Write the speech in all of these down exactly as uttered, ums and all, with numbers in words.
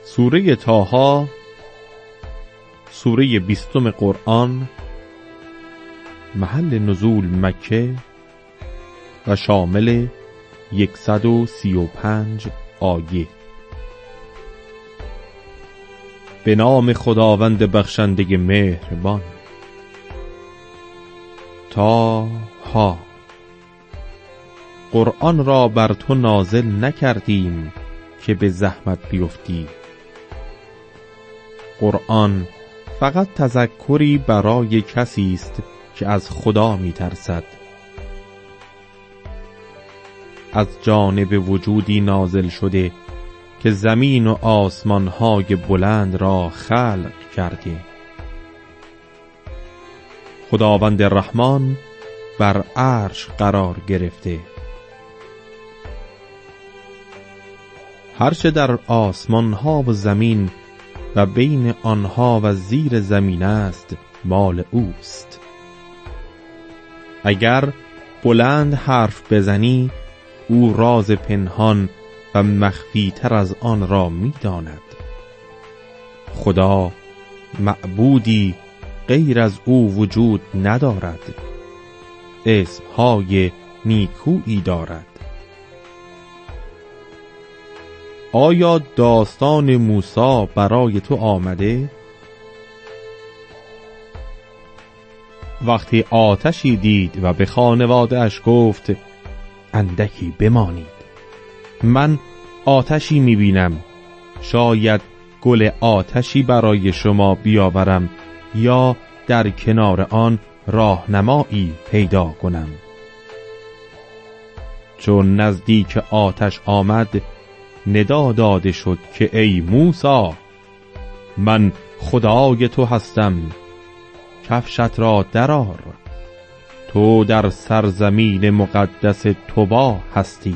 سوره طه، سوره بیستم قرآن، محل نزول مکه و شامل یکصد و سی و پنج آیه. به نام خداوند بخشنده مهربان. طه. قرآن را بر تو نازل نکردیم که به زحمت بیفتی. قرآن فقط تذکری برای کسی است که از خدا می‌ترسد. از جانب وجودی نازل شده که زمین و آسمان‌های بلند را خلق کرده. خداوند رحمان بر عرش قرار گرفته. هرچه در آسمان‌ها و زمین و بین آنها و زیر زمین است مال اوست. اگر بلند حرف بزنی او راز پنهان و مخفی تر از آن را می داند. خدا معبودی غیر از او وجود ندارد. اسمهای نیکویی دارد. آیا داستان موسی برای تو آمده؟ وقتی آتشی دید و به خانواده اش گفت اندکی بمانید، من آتشی میبینم، شاید گل آتشی برای شما بیاورم یا در کنار آن راهنمایی پیدا کنم. چون نزدیک آتش آمد ندا داده شد که ای موسی، من خدای تو هستم، کفشت را درآر، تو در سرزمین مقدس طوبا هستی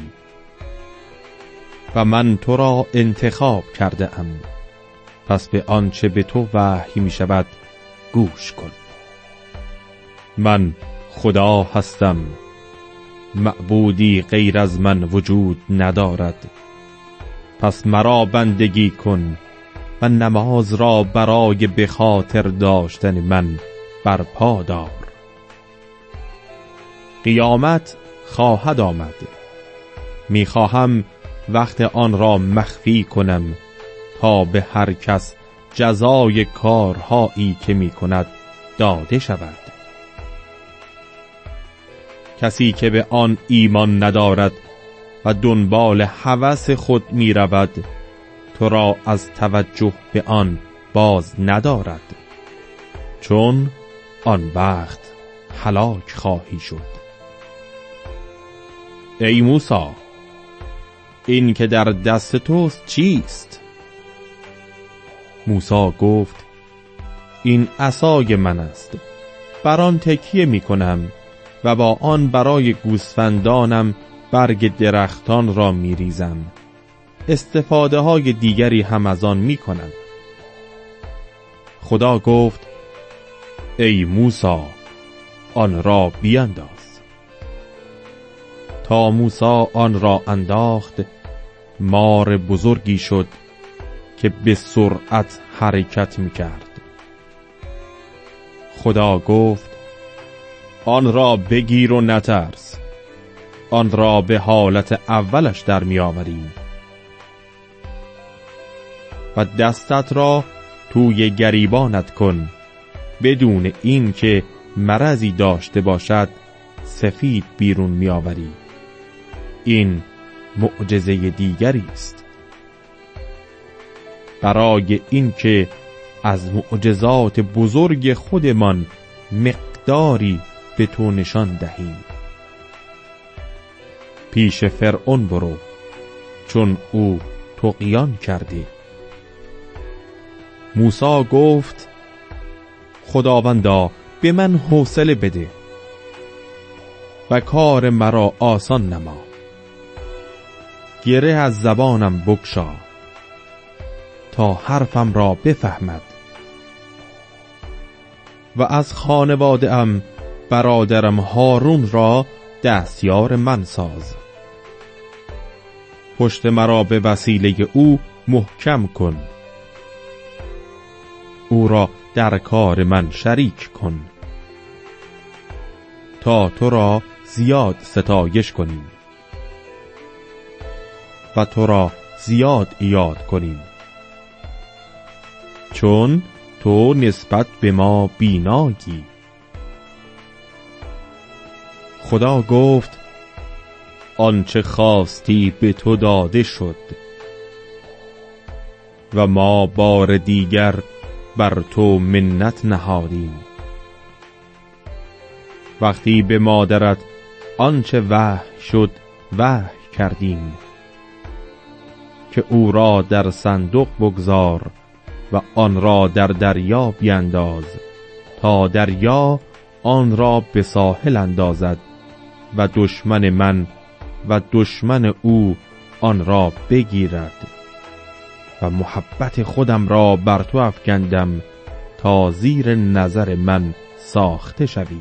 و من تو را انتخاب کرده ام، پس به آنچه به تو وحی می شود گوش کن. من خدا هستم، معبودی غیر از من وجود ندارد، پس مرا بندگی کن و نماز را برای به خاطر داشتن من برپا دار. قیامت خواهد آمد، میخواهم وقت آن را مخفی کنم تا به هر کس جزای کارهایی که میکند داده شود. کسی که به آن ایمان ندارد و دنبال هوس خود می رود تو را از توجه به آن باز ندارد، چون آن وقت هلاک خواهی شد. ای موسی، این که در دست توست چیست؟ موسی گفت این عصای من است، بر آن تکیه می کنم و با آن برای گوسفندانم برگ درختان را می ریزم. استفاده های دیگری هم از آن می کنم. خدا گفت ای موسی، آن را بیانداز. تا موسی آن را انداخت، مار بزرگی شد که به سرعت حرکت می کرد. خدا گفت آن را بگیر و نترس، آن را به حالت اولش در می آوریم و دستت را توی گریبانت کن، بدون این که مرضی داشته باشد سفید بیرون می آوری. این معجزه دیگری است برای این که از معجزات بزرگ خودمان مقداری به تو نشان دهیم. پیش فرعون برو، چون او طغیان کرده. موسی گفت خداوندا به من حوصله بده و کار مرا آسان نما. گره از زبانم بگشا تا حرفم را بفهمد و از خانواده ام برادرم هارون را دستیار من ساز. پشت مرا به وسیله او محکم کن او را در کار من شریک کن، تا تو را زیاد ستایش کنیم و تو را زیاد یاد کنیم، چون تو نسبت به ما بینایی. خدا گفت آنچه خواستی به تو داده شد و ما بار دیگر بر تو منت نهادیم. وقتی به مادرت آنچه وحی شد وحی کردیم که او را در صندوق بگذار و آن را در دریا بینداز تا دریا آن را به ساحل اندازد و دشمن من و دشمن او آن را بگیرد. و محبت خودم را بر تو افکندم تا زیر نظر من ساخته شوی.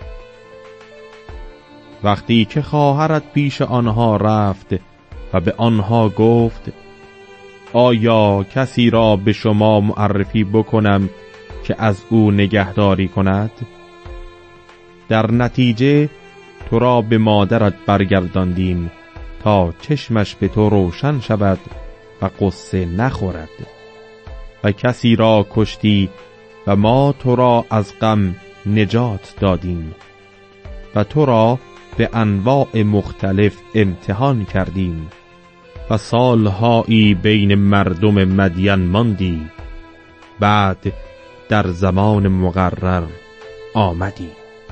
وقتی که خواهرت پیش آنها رفت و به آنها گفت آیا کسی را به شما معرفی بکنم که از او نگهداری کند؟ در نتیجه تو را به مادرت برگرداندیم تا چشمش به تو روشن شود و قصه نخورد. و کسی را کشتی و ما تو را از غم نجات دادیم و تو را به انواع مختلف امتحان کردیم و سالهایی بین مردم مدین ماندی، بعد در زمان مقرر آمدی.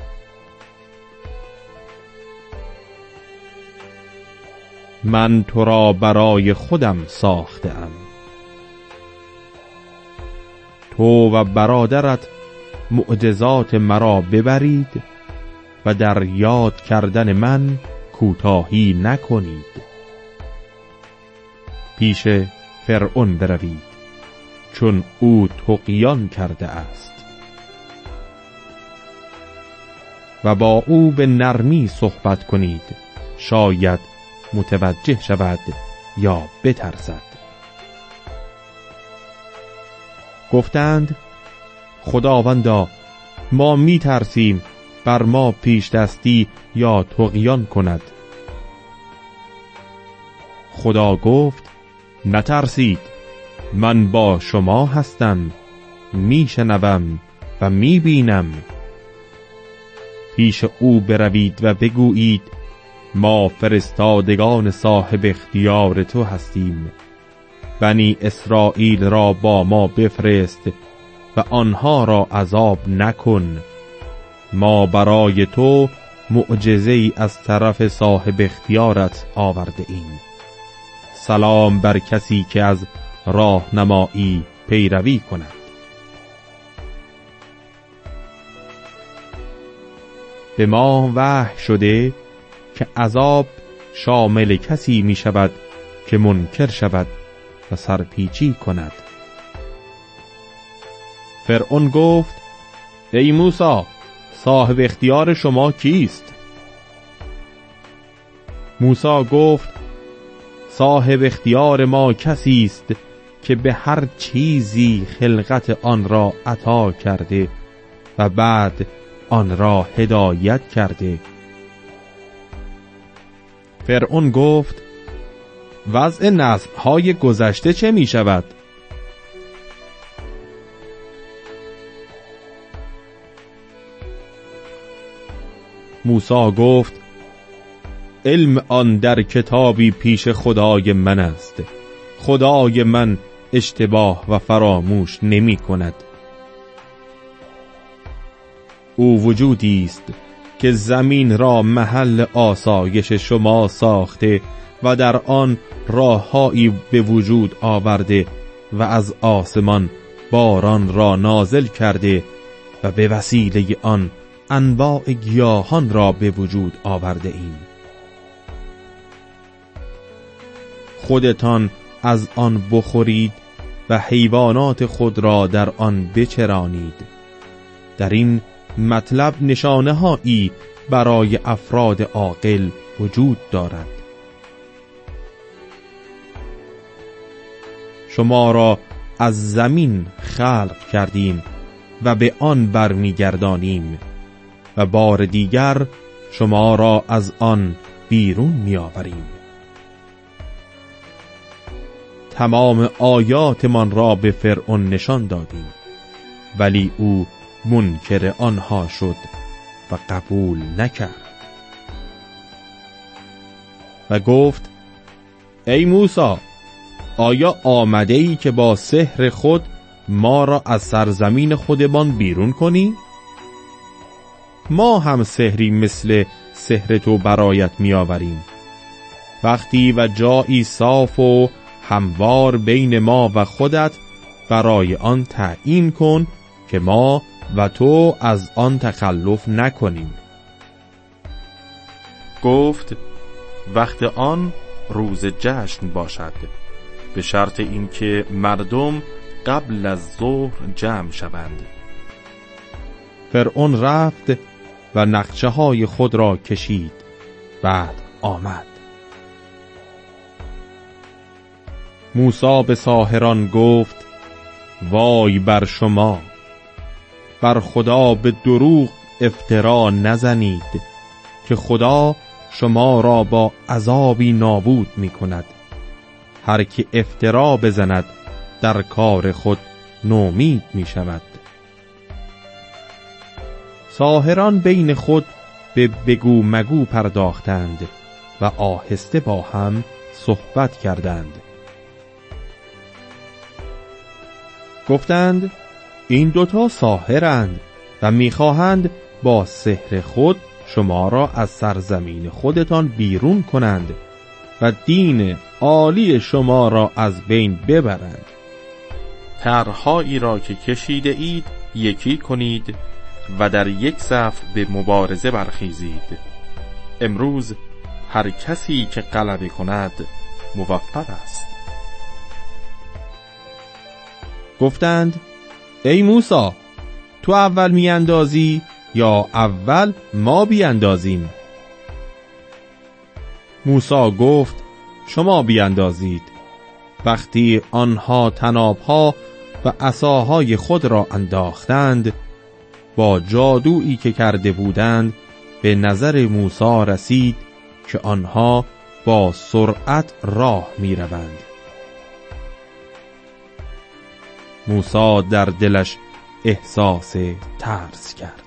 من تو را برای خودم ساخته‌ام. تو و برادرت معجزات مرا ببرید و در یاد کردن من کوتاهی نکنید. پیش فرعون بروید، چون او طغیان کرده است، و با او به نرمی صحبت کنید، شاید متوجه شود یا بترسد. گفتند خداوندا ما می ترسیم بر ما پیش دستی یا طغیان کند. خدا گفت نترسید، من با شما هستم، می شنوم و می بینم. پیش او بروید و بگویید ما فرستادگان صاحب اختیار تو هستیم، بنی اسرائیل را با ما بفرست و آنها را عذاب نکن. ما برای تو معجزه‌ای از طرف صاحب اختیارت آورده ایم. سلام بر کسی که از راهنمایی پیروی کند. به ما وحی شده که عذاب شامل کسی می شود که منکر شود و سرپیچی کند. فرعون گفت ای موسی، صاحب اختیار شما کیست؟ موسی گفت صاحب اختیار ما کسی است که به هر چیزی خلقت آن را عطا کرده و بعد آن را هدایت کرده. فرعون گفت وضع نسل‌های گذشته چه می شود؟ موسی گفت علم آن در کتابی پیش خدای من است. خدای من اشتباه و فراموش نمی کند. او وجودی است که زمین را محل آسایش شما ساخته و در آن راههایی به وجود آورده و از آسمان باران را نازل کرده و به وسیله آن انواع گیاهان را به وجود آورده ایم. خودتان از آن بخورید و حیوانات خود را در آن بچرانید. در این مطلب نشانه هایی برای افراد عاقل وجود دارد. شما را از زمین خلق کردیم و به آن برمیگردانیم و بار دیگر شما را از آن بیرون میآوریم. تمام آیاتمان را به فرعون نشان دادیم، ولی او منکر آنها شد و قبول نکرد و گفت: ای موسی، آیا آمده ای که با سحر خود ما را از سرزمین خودمان بیرون کنی؟ ما هم سحری مثل سحر تو برایت می آوریم. وقتی و جایی صاف و هموار بین ما و خودت برای آن تعیین کن که ما و تو از آن تخلف نکنیم. گفت: وقت آن روز جشن باشد، به شرط اینکه مردم قبل از ظهر جمع شوند. فرعون رفت و نقشه های خود را کشید، بعد آمد. موسی به ساحران گفت: وای بر شما، بر خدا به دروغ افترا نزنید که خدا شما را با عذابی نابود می کند. هر که افترا بزند در کار خود نومید می شود. ساحران بین خود به بگو مگو پرداختند و آهسته با هم صحبت کردند. گفتند: این دوتا ساحرند و میخواهند با سحر خود شما را از سرزمین خودتان بیرون کنند و دین عالی شما را از بین ببرند. طرح‌هایی را که کشیده اید یکی کنید و در یک صف به مبارزه برخیزید. امروز هر کسی که غلبه کند موفق است. گفتند: ای موسی، تو اول میاندازی یا اول ما بیاندازیم؟ موسی گفت: شما بیاندازید. وقتی آنها طنابها و عصاهای خود را انداختند، با جادویی که کرده بودند به نظر موسی رسید که آنها با سرعت راه می روند. موسی در دلش احساس ترس کرد.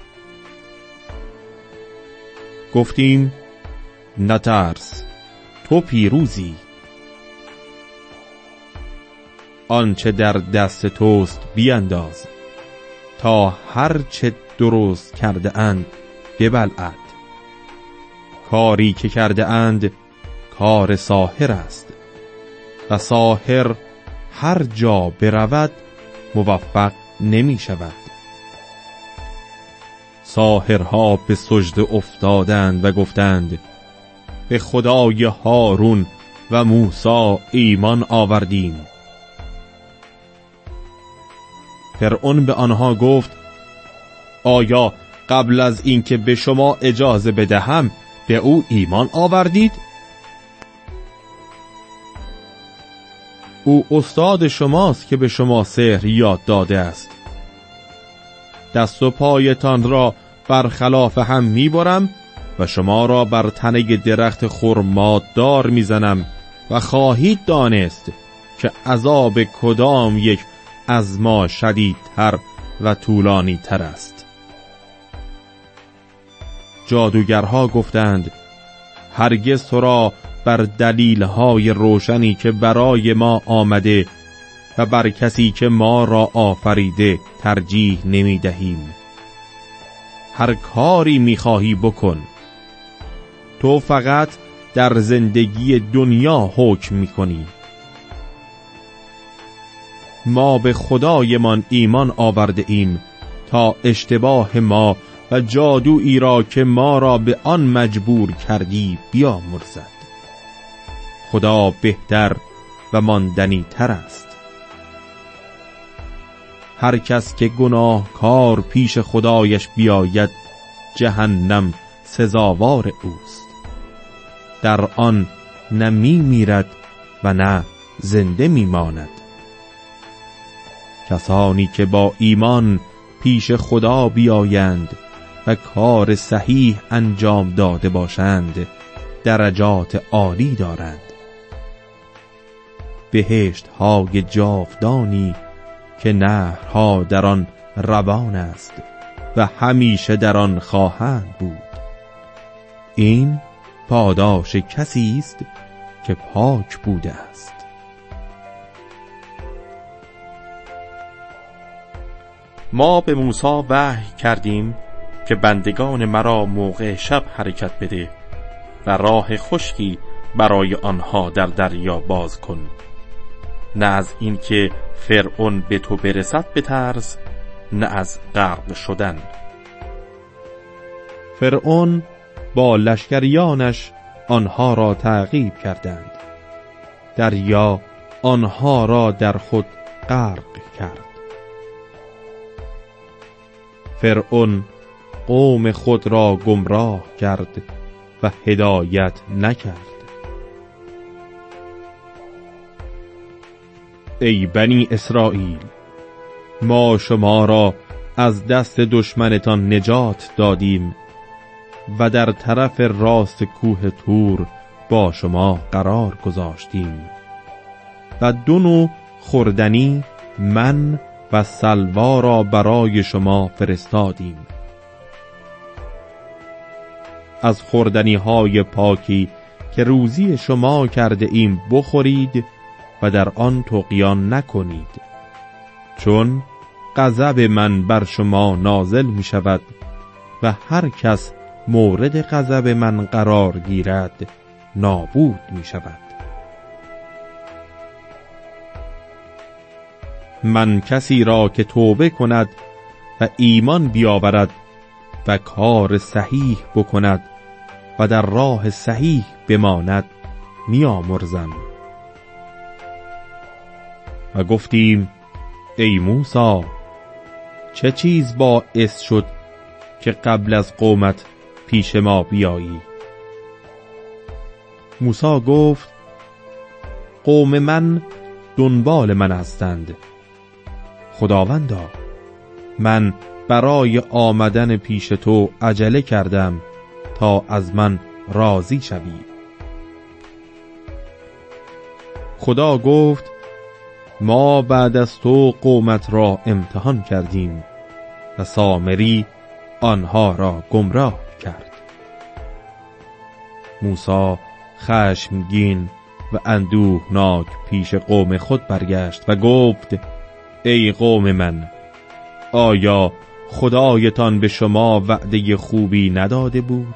گفتیم: نترس، تو پیروزی. آنچه در دست توست بیانداز تا هر چه درست کرده اند ببلعد. کاری که کرده اند کار ساحر است و ساحر هر جا برود موفق نمی شود. ساحرها به سجده افتادند و گفتند: به خدای هارون و موسی ایمان آوردیم. فرعون به آنها گفت: آیا قبل از اینکه به شما اجازه بدهم به او ایمان آوردید؟ او استاد شماست که به شما سحر یاد داده است. دست و پایتان را برخلاف هم میبرم و شما را بر تنه درخت خرمادار میزنم و خواهید دانست که عذاب کدام یک از ما شدیدتر و طولانی تر است. جادوگرها گفتند: هرگز تو را بر دلیل‌های روشنی که برای ما آمده و بر کسی که ما را آفریده ترجیح نمی دهیم. هر کاری می خواهی بکن، تو فقط در زندگی دنیا حکم می کنی. ما به خدایمان ایمان آورده ایم تا اشتباه ما و جادویی را که ما را به آن مجبور کردی بیامرزد. خدا بهتر و ماندنی تر است. هر کس که گناهکار پیش خدایش بیاید جهنم سزاوار اوست. در آن نه می میرد و نه زنده می ماند. کسانی که با ایمان پیش خدا بیایند و کار صحیح انجام داده باشند درجات عالی دارند. بهشت های جاودانی که نهرها در آن روان است و همیشه در آن خواهند بود. این پاداش کسی است که پاک بوده است. ما به موسی وحی کردیم که بندگان مرا موقع شب حرکت بده و راه خشکی برای آنها در دریا باز کن، نه از این که فرعون به تو برسد بترس، نه از غرق شدن. فرعون با لشکریانش آنها را تعقیب کردند. دریا آنها را در خود غرق کرد. فرعون قوم خود را گمراه کرد و هدایت نکرد. ای بنی اسرائیل، ما شما را از دست دشمنتان نجات دادیم و در طرف راست کوه طور با شما قرار گذاشتیم و دو نوع خوردنی من و سلوا را برای شما فرستادیم. از خوردنی های پاکی که روزی شما کرده ایم بخورید و در آن طغیان نکنید، چون غضب من بر شما نازل می شود و هر کس مورد غضب من قرار گیرد نابود می شود. من کسی را که توبه کند و ایمان بیاورد و کار صحیح بکند و در راه صحیح بماند میامرزم. و گفتیم ای موسی، چه چیز باعث شد که قبل از قومت پیش ما بیایی؟ موسی گفت قوم من دنبال من هستند. خداوندا، من برای آمدن پیش تو عجله کردم تا از من راضی شوی. خدا گفت ما بعد از تو قومت را امتحان کردیم و سامری آنها را گمراه کرد. موسی خشمگین و اندوهناک پیش قوم خود برگشت و گفت ای قوم من، آیا خدایتان به شما وعده خوبی نداده بود؟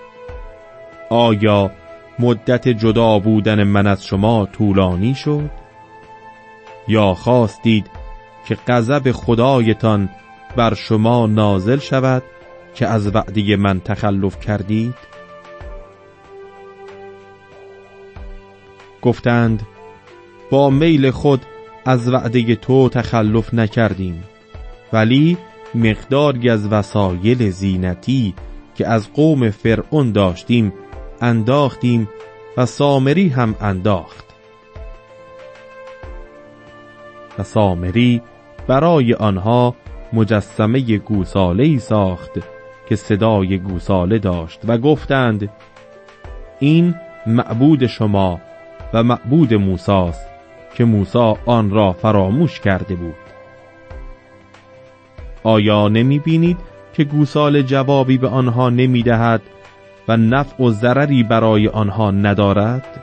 آیا مدت جدا بودن من از شما طولانی شد؟ یا خواستید که غضب خدایتان بر شما نازل شود که از وعده من تخلف کردید؟ گفتند با میل خود از وعده تو تخلف نکردیم، ولی مقداری از وسایل زینتی که از قوم فرعون داشتیم انداختیم و سامری هم انداخت. و سامری برای آنها مجسمه گوساله‌ای ساخت که صدای گوساله داشت و گفتند این معبود شما و معبود موسی است که موسی آن را فراموش کرده بود. آیا نمی بینید که گوساله جوابی به آنها نمی دهد و نفع و ضرری برای آنها ندارد؟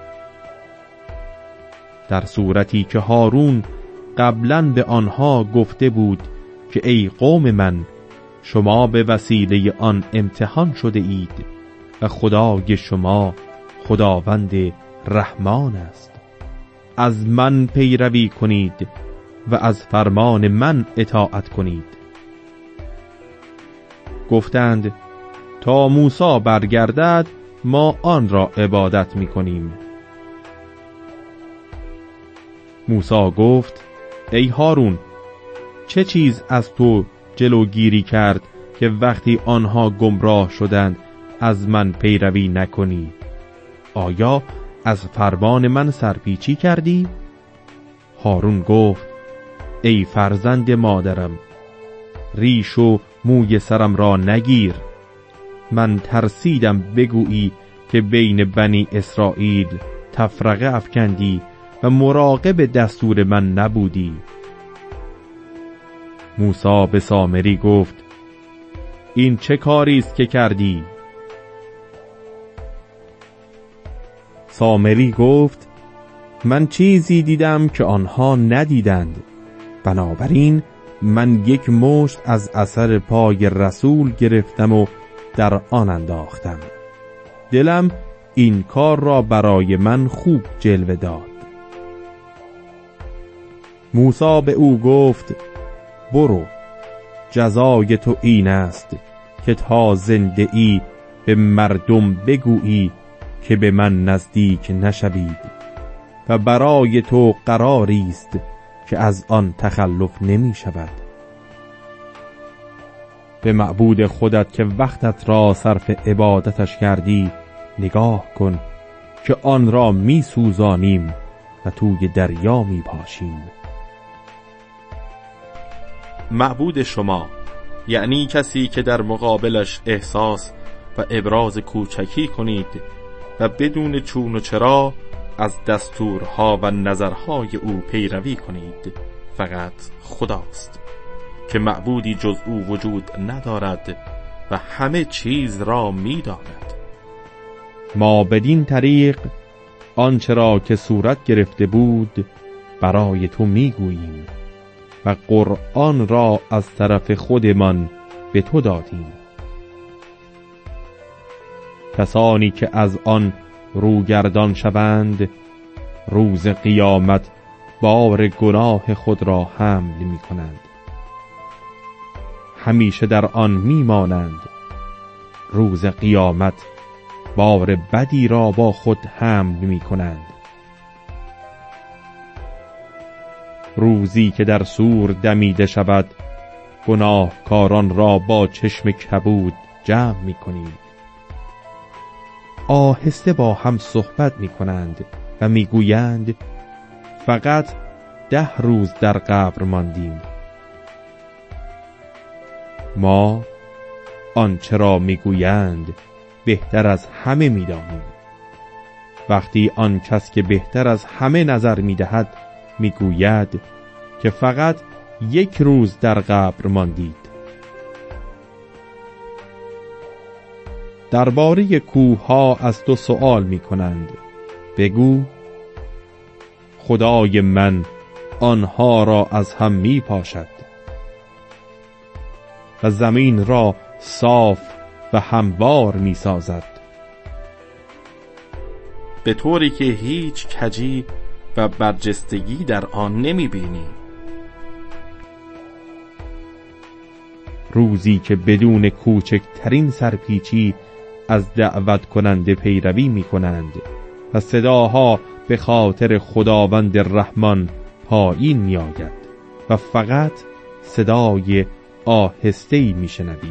در صورتی که هارون قبلاً به آنها گفته بود که ای قوم من، شما به وسیله آن امتحان شده اید و خدای شما خداوند رحمان است. از من پیروی کنید و از فرمان من اطاعت کنید. گفتند تا موسی برگردد ما آن را عبادت می کنیم. موسی گفت ای هارون، چه چیز از تو جلوگیری کرد که وقتی آنها گمراه شدند از من پیروی نکنی؟ آیا از فرمان من سرپیچی کردی؟ هارون گفت ای فرزند مادرم، ریش و موی سرم را نگیر. من ترسیدم بگویی که بین بنی اسرائیل تفرقه افکندی و مراقب دستور من نبودی. موسی به سامری گفت این چه کاری است که کردی؟ سامری گفت من چیزی دیدم که آنها ندیدند، بنابراین من یک مشت از اثر پای رسول گرفتم و در آن انداختم. دلم این کار را برای من خوب جلوه داد. موسی به او گفت برو، جزای تو این است که تا زنده ای به مردم بگویی که به من نزدیک نشوید و برای تو قراری است که از آن تخلف نمی شود. به معبود خودت که وقتت را صرف عبادتش کردی نگاه کن که آن را می سوزانیم و توی دریا می پاشیم. معبود شما یعنی کسی که در مقابلش احساس و ابراز کوچکی کنید و بدون چون و چرا از دستورها و نظرهای او پیروی کنید، فقط خداست که معبودی جز او وجود ندارد و همه چیز را می داند. ما بدین طریق آنچه را که صورت گرفته بود برای تو می گوییم و قرآن را از طرف خودمان به تو دادیم. کسانی که از آن روگردان شوند روز قیامت بار گناه خود را حمل می کنند، همیشه در آن می مانند. روز قیامت بار بدی را با خود حمل می کنند. روزی که در سور دمیده شود گناهکاران را با چشم کبود جمع می کنیم. آهسته با هم صحبت می کنند و می گویند فقط ده روز در قبر ماندیم. ما آنچه را می گویند بهتر از همه می دانیم. وقتی آن کس که بهتر از همه نظر می دهد می گوید که فقط یک روز در قبر ماندید. درباره کوه ها از تو سؤال می کنند. بگو خدای من آنها را از هم می پاشد و زمین را صاف و هموار می سازد، به طوری که هیچ کجی و برجستگی در آن نمی بینی. روزی که بدون کوچکترین سرپیچی از دعوت کننده پیروی می کنند و صداها به خاطر خداوند رحمان پایین می آید و فقط صدای آهسته‌ای می شنوی.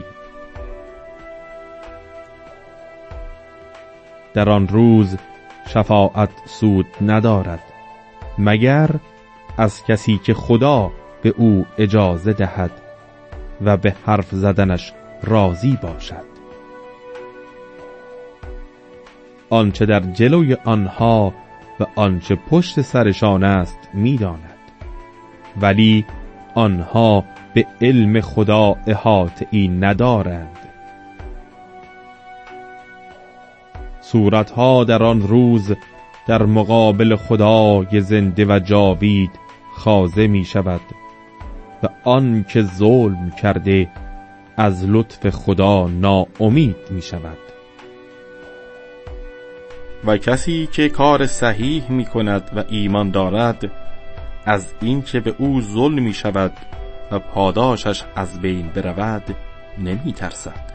در آن روز شفاعت سود ندارد مگر از کسی که خدا به او اجازه دهد و به حرف زدنش راضی باشد. آنچه در جلوی آنها و آنچه پشت سرشان است می‌داند، ولی آنها به علم خدا احاطه‌ای ندارند. صورتها در آن روز در مقابل خدای زنده و جاوید خاضع می شود و آن که ظلم کرده از لطف خدا ناامید می شود. و کسی که کار صحیح می کند و ایمان دارد از این که به او ظلم می شود و پاداشش از بین برود نمی ترسد.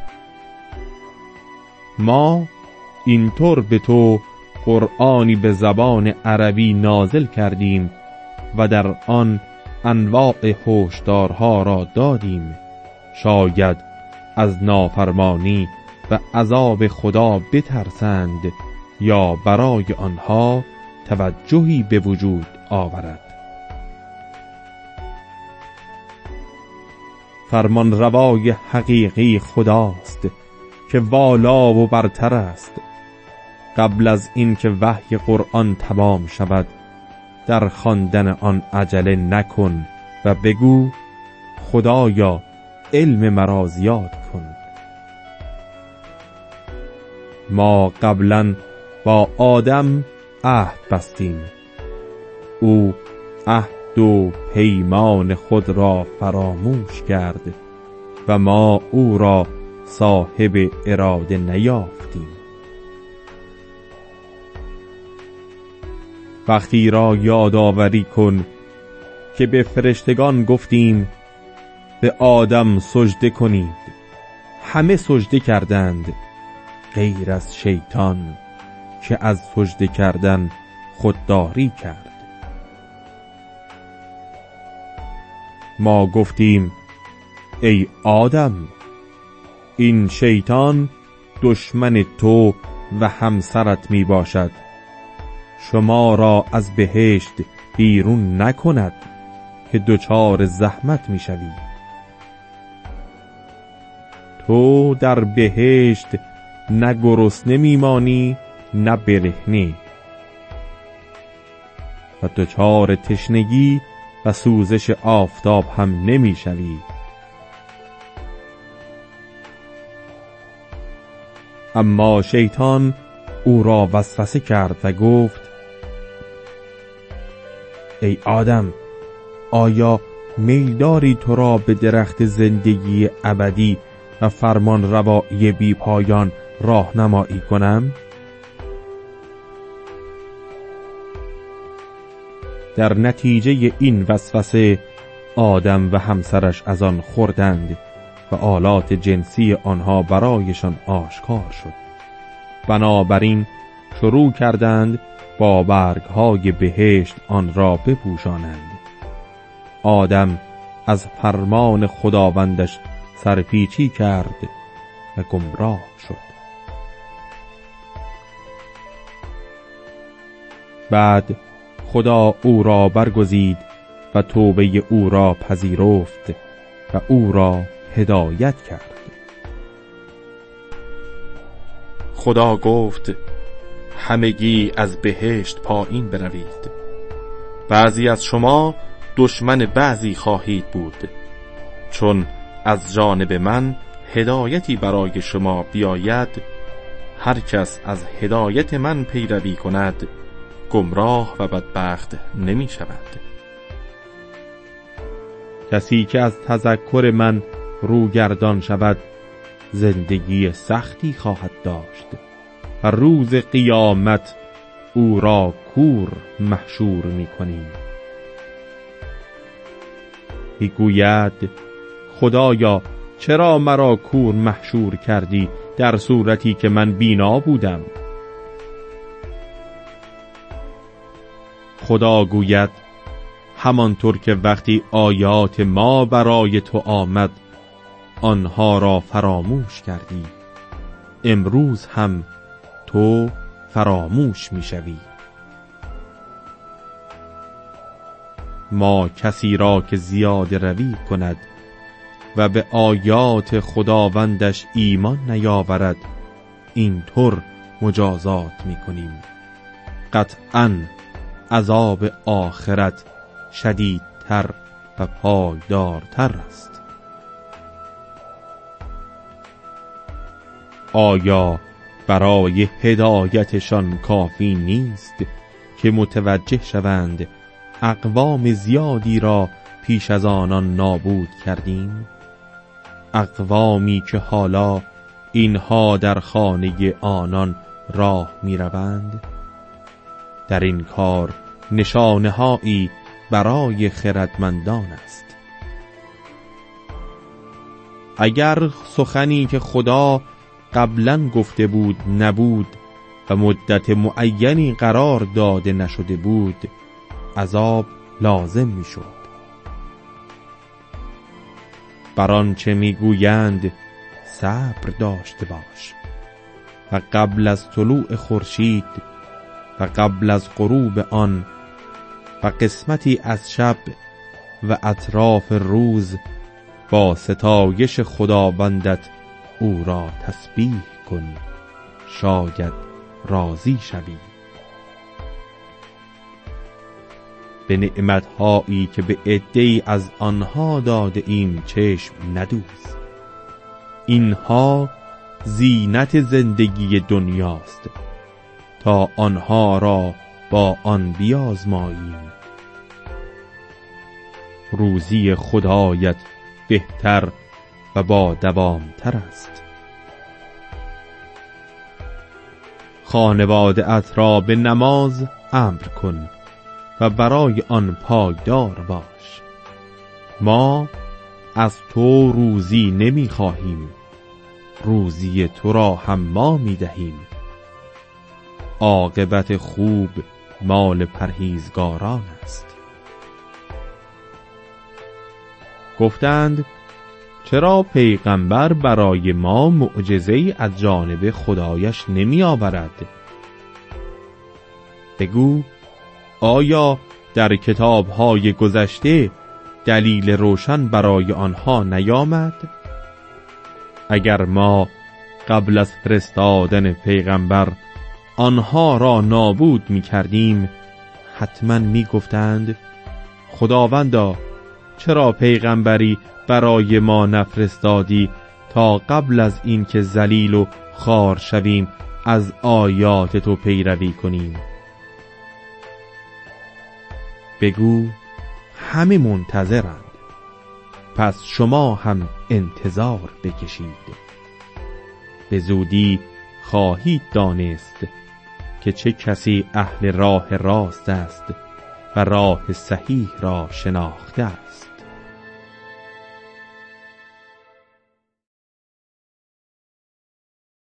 ما اینطور به تو قرآنی به زبان عربی نازل کردیم و در آن انواع هشدارها را دادیم، شاید از نافرمانی و عذاب خدا بترسند یا برای آنها توجهی به وجود آورد. فرمان روای حقیقی خداست که والا و برتر است. قبل از این که وحی قرآن تمام شود در خواندن آن عجله نکن و بگو خدایا علم مرا زیاد کن. ما قبلا با آدم عهد بستیم، او عهد و پیمان خود را فراموش کرد و ما او را صاحب اراده نیافتیم. وقتی را یادآوری کن که به فرشتگان گفتیم به آدم سجده کنید، همه سجده کردند غیر از شیطان که از سجده کردن خودداری کرد. ما گفتیم ای آدم، این شیطان دشمن تو و همسرت می باشد، شما را از بهشت بیرون نکند که دچار زحمت می شوی. تو در بهشت نه گرسنه میمانی نه برهنه و دچار تشنگی و سوزش آفتاب هم نمی شوی. اما شیطان او را وسوسه کرد و گفت ای آدم، آیا میل داری تو را به درخت زندگی ابدی و فرمان روایی بی پایان راهنمایی کنم؟ در نتیجه این وسوسه آدم و همسرش از آن خوردند و آلات جنسی آنها برایشان آشکار شد. بنابراین شروع کردند با برگهای بهشت آن را بپوشانند. آدم از فرمان خداوندش سرپیچی کرد و گمراه شد. بعد خدا او را برگزید و توبه او را پذیرفت و او را هدایت کرد. خدا گفت همگی از بهشت پایین بروید، بعضی از شما دشمن بعضی خواهید بود، چون از جانب من هدایتی برای شما بیاید، هر کس از هدایت من پیروی کند گمراه و بدبخت نمی شود. کسی که از تذکر من روگردان شود زندگی سختی خواهد داشت و روز قیامت او را کور محشور می کنیم. میگوید خدایا چرا مرا کور محشور کردی در صورتی که من بینا بودم؟ خدا گوید همانطور که وقتی آیات ما برای تو آمد آنها را فراموش کردی، امروز هم تو فراموش میشوی. ما کسی را که زیاده روی کند و به آیات خداوندش ایمان نیاورد اینطور مجازات میکنیم. قطعاً عذاب آخرت شدیدتر و پایدارتر است. آیا برای هدایتشان کافی نیست که متوجه شوند اقوام زیادی را پیش از آنان نابود کردیم؟ اقوامی که حالا اینها در خانه آنان راه می روند. در این کار نشانه‌هایی برای خردمندان است. اگر سخنی که خدا قبلا گفته بود نبود و مدت معینی قرار داده نشده بود، عذاب لازم می شد. بر آنچه می گویند صبر داشته باش و قبل از طلوع خورشید و قبل از غروب آن و قسمتی از شب و اطراف روز با ستایش خداوندت او را تسبیح کن، شاید راضی شوی. به نعمت‌هایی که به عده‌ای از آنها داده ایم چشم ندوز. اینها زینت زندگی دنیاست تا آنها را با آن بیازماییم. روزی خدایت بهتر و با دوامتر است. خانواده‌ات را به نماز امر کن و برای آن پایدار باش. ما از تو روزی نمی خواهیم، روزی تو را هم ما می دهیم. عاقبت خوب مال پرهیزگاران است. گفتند چرا پیغمبر برای ما معجزه‌ای از جانب خدایش نمی آورد؟ بگو آیا در کتاب‌های گذشته دلیل روشن برای آنها نیامد؟ اگر ما قبل از فرستادن پیغمبر آنها را نابود می کردیم، حتما می گفتند خداوندا چرا پیغمبری برای ما نفرستادی تا قبل از این که ذلیل و خوار شویم از آیات تو پیروی کنیم؟ بگو همه منتظرند، پس شما هم انتظار بکشید. به زودی خواهید دانست که چه کسی اهل راه راست است و راه صحیح را شناخته است.